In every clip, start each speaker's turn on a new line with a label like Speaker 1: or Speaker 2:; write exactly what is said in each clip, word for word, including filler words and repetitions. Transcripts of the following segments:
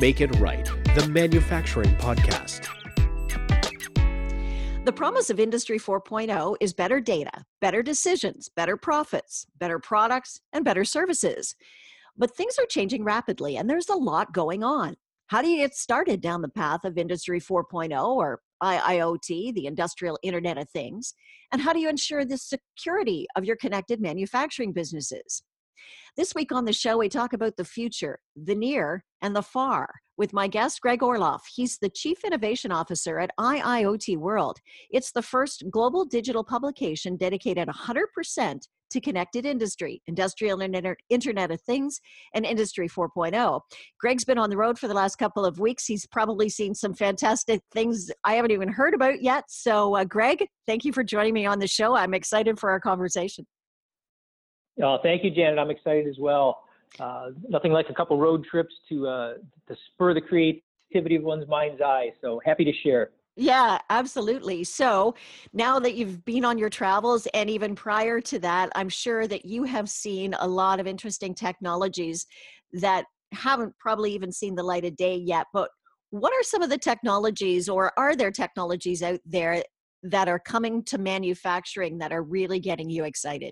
Speaker 1: Make It Right, the manufacturing podcast.
Speaker 2: The promise of Industry four point oh is better data, better decisions, better profits, better products, and better services. But things are changing rapidly, and there's a lot going on. How do you get started down the path of Industry four point oh or I I O T, the Industrial Internet of Things? And how do you ensure the security of your connected manufacturing businesses? This week on the show, we talk about the future, the near, and the far with my guest, Greg Orloff. He's the Chief Innovation Officer at I I O T World. It's the first global digital publication dedicated one hundred percent to connected industry, industrial Internet of Things, and Industry four point oh. Greg's been on the road for the last couple of weeks. He's probably seen some fantastic things I haven't even heard about yet. So, uh, Greg, thank you for joining me on the show. I'm excited for our conversation.
Speaker 3: Oh, thank you, Janet. I'm excited as well. Uh, nothing like a couple road trips to uh, to spur the creativity of one's mind's eye. So happy to share.
Speaker 2: Yeah, absolutely. So now that you've been on your travels, and even prior to that, I'm sure that you have seen a lot of interesting technologies that haven't probably even seen the light of day yet. But what are some of the technologies, or are there technologies out there that are coming to manufacturing that are really getting you excited?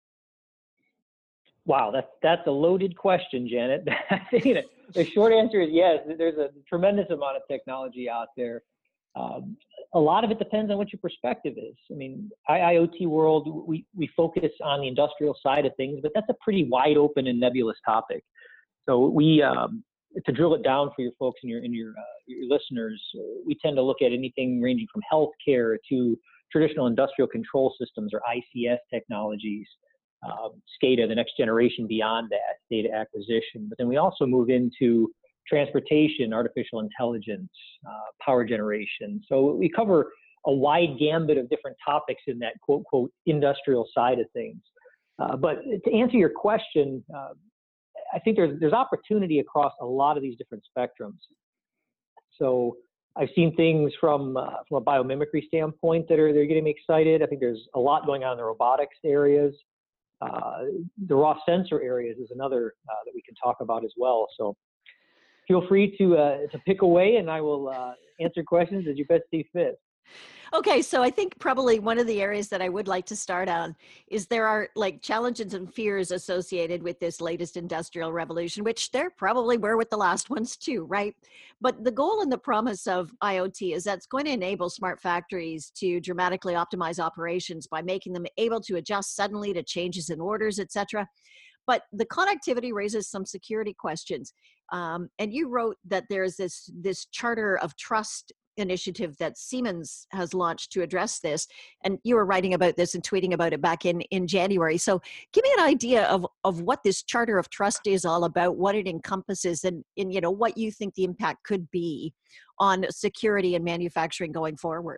Speaker 3: Wow, that's that's a loaded question, Janet. The short answer is yes. There's a tremendous amount of technology out there. Um, a lot of it depends on what your perspective is. I mean, I I O T World, we, we focus on the industrial side of things, but that's a pretty wide open and nebulous topic. So we, um, to drill it down for your folks and your and your, uh, your listeners, we tend to look at anything ranging from healthcare to traditional industrial control systems or I C S technologies. Um, SCADA, the next generation beyond that, data acquisition. But then we also move into transportation, artificial intelligence, uh, power generation. So we cover a wide gambit of different topics in that quote, quote, industrial side of things. Uh, but to answer your question, uh, I think there's, there's opportunity across a lot of these different spectrums. So I've seen things from, uh, from a biomimicry standpoint that are they're getting me excited. I think there's a lot going on in the robotics areas. Uh, the raw sensor areas is another uh, that we can talk about as well. So feel free to uh, to pick away, and I will uh, answer questions as you best see fit.
Speaker 2: Okay, so I think probably one of the areas that I would like to start on is there are like challenges and fears associated with this latest industrial revolution, which there probably were with the last ones too, right? But the goal and the promise of I O T is that it's going to enable smart factories to dramatically optimize operations by making them able to adjust suddenly to changes in orders, et cetera. But the connectivity raises some security questions. Um, and you wrote that there's this, this charter of trust initiative that Siemens has launched to address this. And you were writing about this and tweeting about it back in, in January. So give me an idea of, of what this charter of trust is all about, what it encompasses, and, and you know what you think the impact could be on security and manufacturing going forward.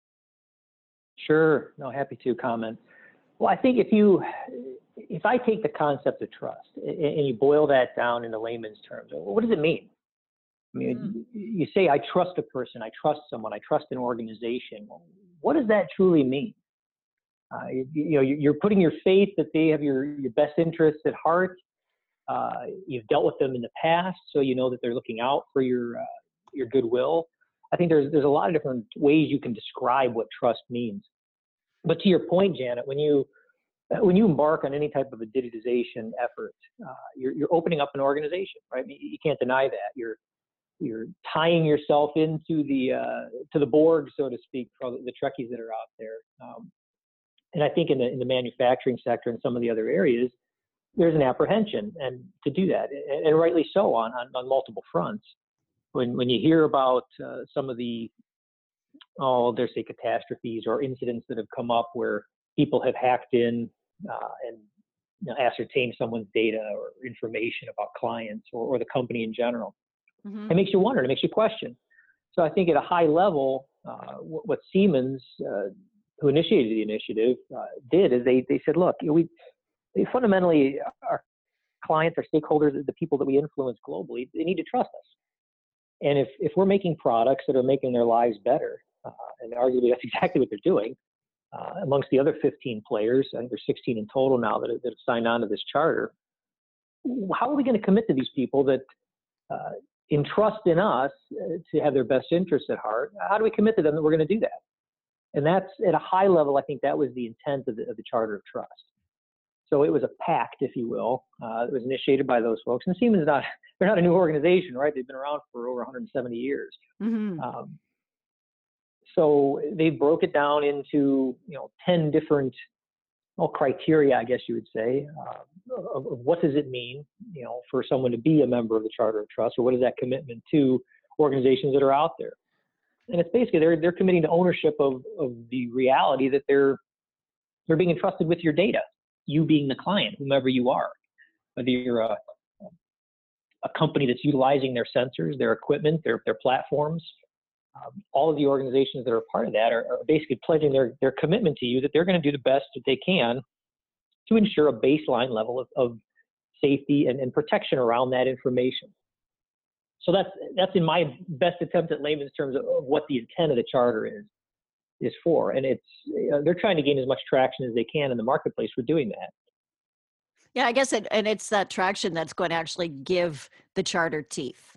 Speaker 3: Sure. No, happy to comment. Well, I think if you, if I take the concept of trust and you boil that down into layman's terms, what does it mean? I mean, mm. you say, I trust a person, I trust someone, I trust an organization. Well, what does that truly mean? Uh, you, you know, you're putting your faith that they have your, your best interests at heart. Uh, you've dealt with them in the past, so you know that they're looking out for your, uh, your goodwill. I think there's, there's a lot of different ways you can describe what trust means. But to your point, Janet, when you, when you embark on any type of a digitization effort, uh, you're, you're opening up an organization, right? You can't deny that. You're, You're tying yourself into the uh, to the Borg, so to speak, for the Trekkies that are out there. Um, and I think in the in the manufacturing sector and some of the other areas, there's an apprehension and to do that, and, and rightly so on, on on multiple fronts. When when you hear about uh, some of the oh, there's say catastrophes or incidents that have come up where people have hacked in uh, and you know, ascertained someone's data or information about clients or, or the company in general. Mm-hmm. It makes you wonder, it makes you question. So I think at a high level, uh, what, what Siemens, uh, who initiated the initiative, uh, did is they, they said, look, you know, we they fundamentally, our clients, our stakeholders, the people that we influence globally, they need to trust us. And if, if we're making products that are making their lives better, uh, and arguably that's exactly what they're doing, uh, amongst the other fifteen players, I think there's sixteen in total now that have, that have signed on to this charter, how are we going to commit to these people that uh, entrust in us to have their best interests at heart, how do we commit to them that we're going to do that? And that's at a high level, I think that was the intent of the, of the Charter of Trust. So it was a pact, if you will. Uh, it was initiated by those folks. And Siemens is not, they're not a new organization, right? They've been around for over one hundred seventy years. Mm-hmm. Um, so they broke it down into, you know, ten different well, criteria, I guess you would say, uh, of, of what does it mean, you know, for someone to be a member of the Charter of Trust, or what is that commitment to organizations that are out there? And it's basically they're they're committing to ownership of of the reality that they're they're being entrusted with your data. You being the client, whomever you are, whether you're a, a company that's utilizing their sensors, their equipment, their, their platforms, um, all of the organizations that are part of that are, are basically pledging their, their commitment to you that they're going to do the best that they can to ensure a baseline level of, of safety and, and protection around that information. So that's, that's in my best attempt at layman's terms of, of what the intent of the Charter is. is for. And it's, uh, they're trying to gain as much traction as they can in the marketplace for doing that.
Speaker 2: Yeah, I guess it, and it's that traction that's going to actually give the Charter teeth.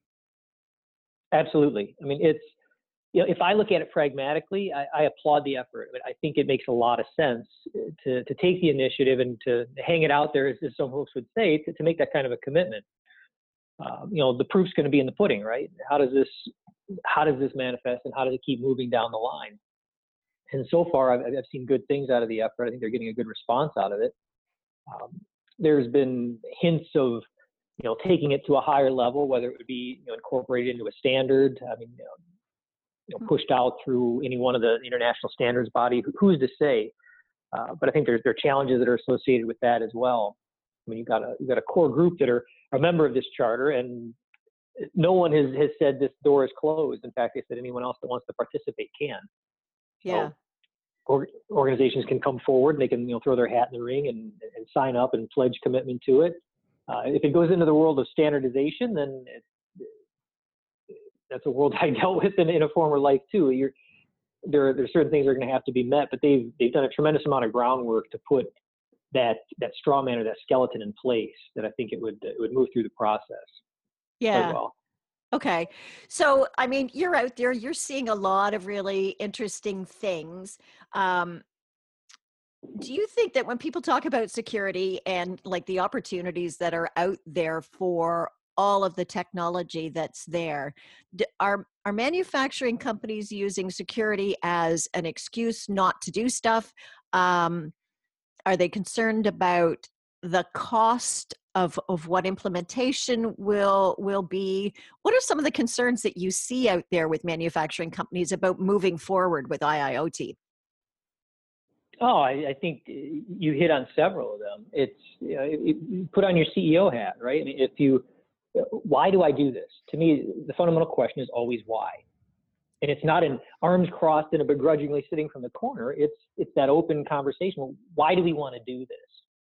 Speaker 3: Absolutely. I mean, it's, you know, if I look at it pragmatically, I, I applaud the effort. I, mean, I think it makes a lot of sense to, to take the initiative and to hang it out there, as, as some folks would say, to, to make that kind of a commitment. Um, you know, the proof's going to be in the pudding, right? How does this, how does this manifest, and how does it keep moving down the line? And so far, I've, I've seen good things out of the effort. I think they're getting a good response out of it. Um, there's been hints of, you know, taking it to a higher level, whether it would be, you know, incorporated into a standard. I mean, you know, you know, pushed out through any one of the international standards body. Who, who's to say? Uh, but I think there's there are challenges that are associated with that as well. I mean, you've got a you've got a core group that are a member of this charter, and no one has has said this door is closed. In fact, they said anyone else that wants to participate can.
Speaker 2: Yeah.
Speaker 3: So, or, organizations can come forward, they can, you know, throw their hat in the ring and, and sign up and pledge commitment to it. Uh, if it goes into the world of standardization, then it, that's a world I dealt with in, in a former life too. You're, there, there are certain things that are going to have to be met, but they've they've done a tremendous amount of groundwork to put that that straw man or that skeleton in place. That I think it would it would move through the process.
Speaker 2: Yeah.
Speaker 3: Quite well.
Speaker 2: Okay. So, I mean, you're out there, you're seeing a lot of really interesting things. Um, do you think that when people talk about security and like the opportunities that are out there for all of the technology that's there, d- are, are manufacturing companies using security as an excuse not to do stuff? Um, are they concerned about the cost of of what implementation will will be? What are some of the concerns that you see out there with manufacturing companies about moving forward with I I O T?
Speaker 3: Oh, I, I think you hit on several of them. It's, you know, it, you put on your C E O hat, right? I mean, if you, why do I do this? To me, the fundamental question is always why. And it's not an arms crossed and a begrudgingly sitting from the corner. It's it's that open conversation. Well, why do we want to do this?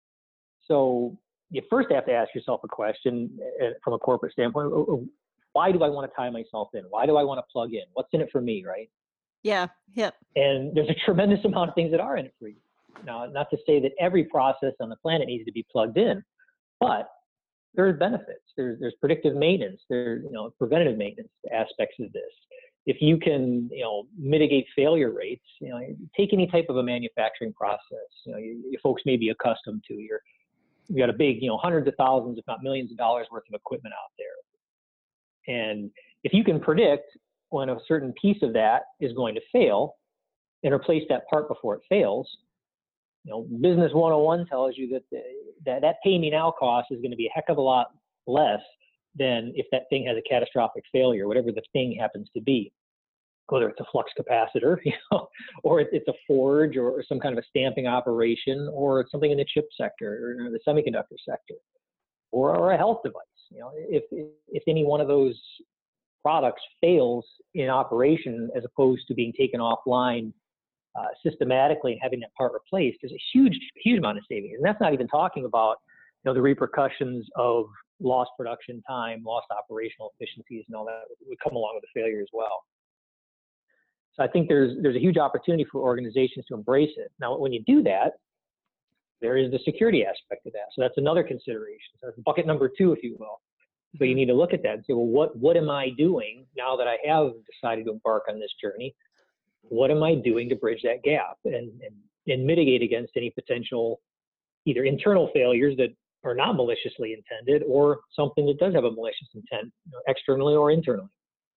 Speaker 3: So you first have to ask yourself a question from a corporate standpoint. Why do I want to tie myself in? Why do I want to plug in? What's in it for me, right?
Speaker 2: Yeah, yep.
Speaker 3: And there's a tremendous amount of things that are in it for you. Now, not to say that every process on the planet needs to be plugged in, but there's benefits. There's there's predictive maintenance. There's, you know, preventative maintenance aspects of this. If you can, you know, mitigate failure rates, you know, take any type of a manufacturing process, you know, you, you folks may be accustomed to. You're You got a big, you know, hundreds of thousands, if not millions of dollars worth of equipment out there. And if you can predict when a certain piece of that is going to fail and replace that part before it fails, you know, Business one oh one tells you that the, that, that pay me now cost is going to be a heck of a lot less than if that thing has a catastrophic failure, whatever the thing happens to be. Whether it's a flux capacitor, you know, or it's a forge, or some kind of a stamping operation, or something in the chip sector or the semiconductor sector, or, or a health device. You know, if if any one of those products fails in operation as opposed to being taken offline uh, systematically and having that part replaced, there's a huge, huge amount of savings. And that's not even talking about, you know, the repercussions of lost production time, lost operational efficiencies, and all that would come along with the failure as well. So I think there's there's a huge opportunity for organizations to embrace it. Now, when you do that, there is the security aspect of that. So that's another consideration. So that's bucket number two, if you will. So you need to look at that and say, well, what, what am I doing now that I have decided to embark on this journey? What am I doing to bridge that gap and, and, and mitigate against any potential either internal failures that are not maliciously intended or something that does have a malicious intent, you know, externally or internally?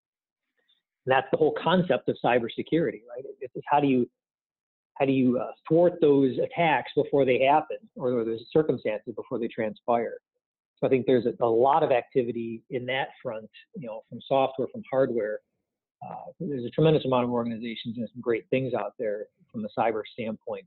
Speaker 3: And that's the whole concept of cybersecurity, right? It's how do you how do you uh, thwart those attacks before they happen, or, or those circumstances before they transpire? So I think there's a, a lot of activity in that front, you know, from software, from hardware. Uh, there's a tremendous amount of organizations and some great things out there from the cyber standpoint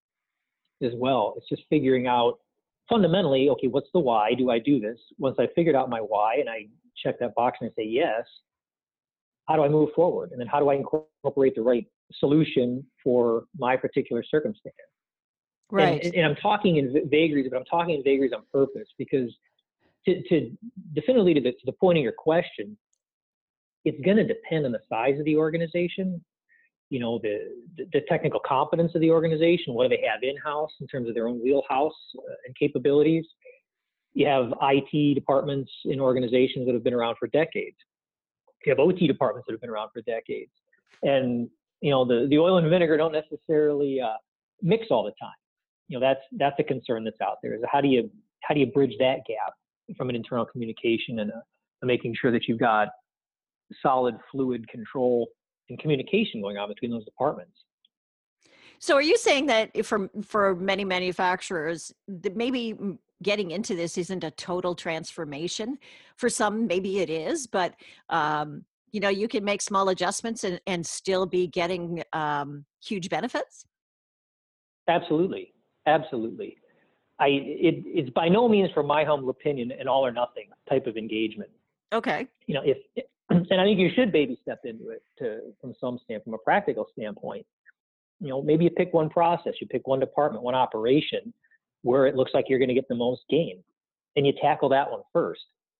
Speaker 3: as well. It's just figuring out fundamentally, okay, what's the why? Do I do this? Once I figured out my why and I check that box and I say yes, how do I move forward? And then how do I incorporate the right solution for my particular circumstance?
Speaker 2: Right.
Speaker 3: And, and I'm talking in vagaries, but I'm talking in vagaries on purpose because to, to definitively to the, to the point of your question, it's going to depend on the size of the organization, you know, the, the technical competence of the organization, what do they have in-house in terms of their own wheelhouse uh, and capabilities. You have I T departments in organizations that have been around for decades. You have O T departments that have been around for decades. And, you know, the, the oil and vinegar don't necessarily uh, mix all the time. You know, that's, that's a concern that's out there is how do you, how do you bridge that gap from an internal communication and a, making sure that you've got solid fluid control and communication going on between those departments.
Speaker 2: So are you saying that for, for many manufacturers, that maybe getting into this isn't a total transformation? For some, maybe it is, but um, you know, you can make small adjustments and, and still be getting um, huge benefits?
Speaker 3: Absolutely. Absolutely. I, it, it's by no means, from my humble opinion, an all or nothing type of engagement.
Speaker 2: Okay.
Speaker 3: You know, if, and I think you should baby step into it to, from some stand, from a practical standpoint. You know, maybe you pick one process, you pick one department, one operation where it looks like you're going to get the most gain, and you tackle that one first.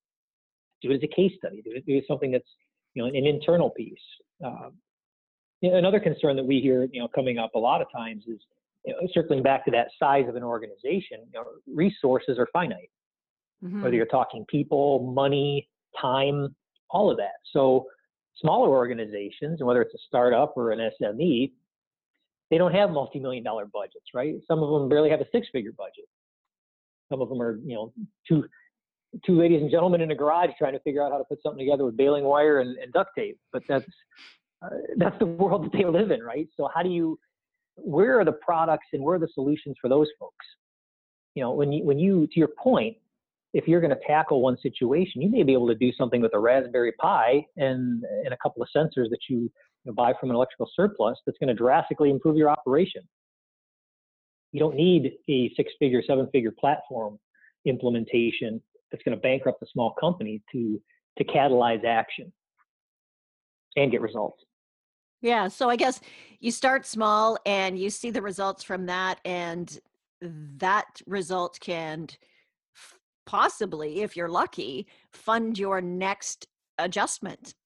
Speaker 3: Do it as a case study. Do it, do it something that's, you know, an internal piece. Um, you know, another concern that we hear, you know, coming up a lot of times is, you know, circling back to that size of an organization, you know, resources are finite. Mm-hmm. Whether you're talking people, money, time, all of that. So smaller organizations, and whether it's a startup or an S M E, they don't have multi-million dollar budgets, right? Some of them barely have a six-figure budget. Some of them are, you know, two two ladies and gentlemen in a garage trying to figure out how to put something together with baling wire and, and duct tape. But that's uh, that's the world that they live in, right? So how do you, where are the products and where are the solutions for those folks? You know, when you when you to your point, if you're going to tackle one situation, you may be able to do something with a Raspberry Pi and and a couple of sensors that you, you know, buy from an electrical surplus that's going to drastically improve your operation. You don't need a six-figure, seven-figure platform implementation that's going to bankrupt a small company to to catalyze action and get results.
Speaker 2: Yeah, so I guess you start small and you see the results from that, and that result can f- possibly, if you're lucky, fund your next adjustment.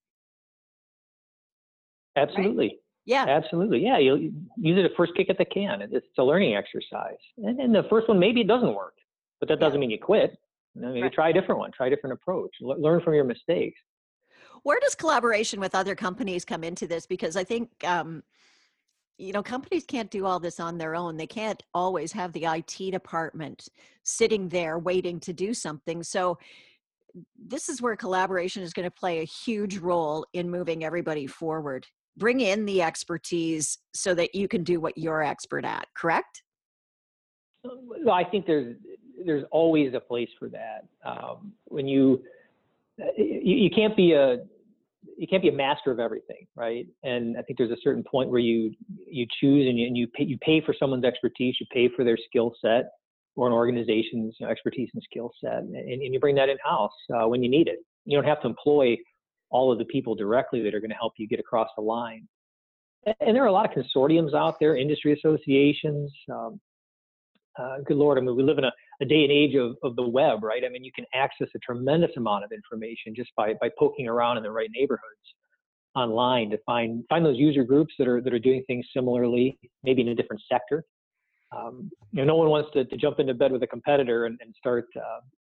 Speaker 3: Absolutely.
Speaker 2: Right? Yeah.
Speaker 3: Absolutely. Yeah. You'll use it a first kick at the can. It's a learning exercise. And then the first one, maybe it doesn't work, but that doesn't yeah. mean you quit. You know, maybe right. try a different one, try a different approach, L- learn from your mistakes.
Speaker 2: Where does collaboration with other companies come into this? Because I think, um, you know, companies can't do all this on their own. They can't always have the I T department sitting there waiting to do something. So this is where collaboration is going to play a huge role in moving everybody forward. Bring in the expertise so that you can do what you're expert at, correct?
Speaker 3: Well, I think there's there's always a place for that. Um, when you, you you can't be a you can't be a master of everything, right? And I think there's a certain point where you you choose and you and you pay, you pay for someone's expertise, you pay for their skill set or an organization's, you know, expertise and skill set, and, and you bring that in house uh, when you need it. You don't have to employ all of the people directly that are going to help you get across the line. And there are a lot of consortiums out there, industry associations. Um, uh, good Lord, I mean, we live in a, a day and age of, of the web, right? I mean, you can access a tremendous amount of information just by, by poking around in the right neighborhoods online to find find those user groups that are that are doing things similarly, maybe in a different sector. Um, you know, no one wants to, to jump into bed with a competitor and, and start uh,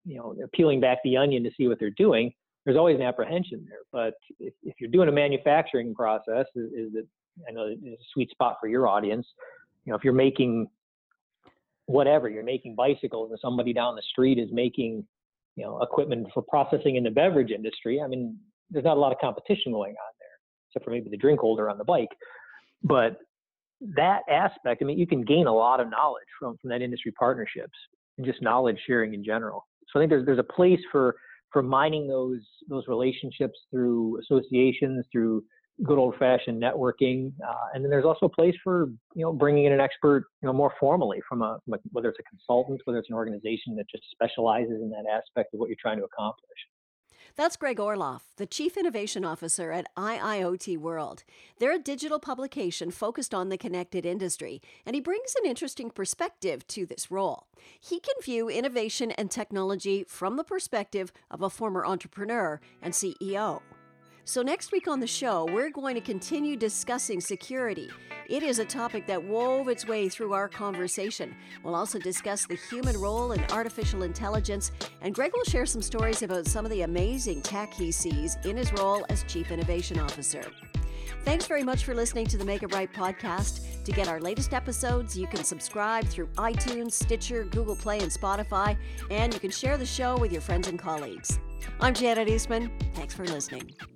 Speaker 3: you know, peeling back the onion to see what they're doing, there's always an apprehension there. But if, if you're doing a manufacturing process, is, is it, I know it's a sweet spot for your audience. You know, if you're making whatever, you're making bicycles and somebody down the street is making, you know, equipment for processing in the beverage industry, I mean, there's not a lot of competition going on there, except for maybe the drink holder on the bike. But that aspect, I mean, you can gain a lot of knowledge from, from that industry partnerships and just knowledge sharing in general. So I think there's there's a place for for mining those those relationships through associations, through good old fashioned networking, uh, and then there's also a place for you know bringing in an expert, you know, more formally from a, from a whether it's a consultant, whether it's an organization that just specializes in that aspect of what you're trying to accomplish.
Speaker 2: That's Greg Orloff, the Chief Innovation Officer at I I O T World. They're a digital publication focused on the connected industry, and he brings an interesting perspective to this role. He can view innovation and technology from the perspective of a former entrepreneur and C E O. So next week on the show, we're going to continue discussing security. It is a topic that wove its way through our conversation. We'll also discuss the human role in artificial intelligence, and Greg will share some stories about some of the amazing tech he sees in his role as Chief Innovation Officer. Thanks very much for listening to the Make It Right podcast. To get our latest episodes, you can subscribe through iTunes, Stitcher, Google Play, and Spotify, and you can share the show with your friends and colleagues. I'm Janet Eastman. Thanks for listening.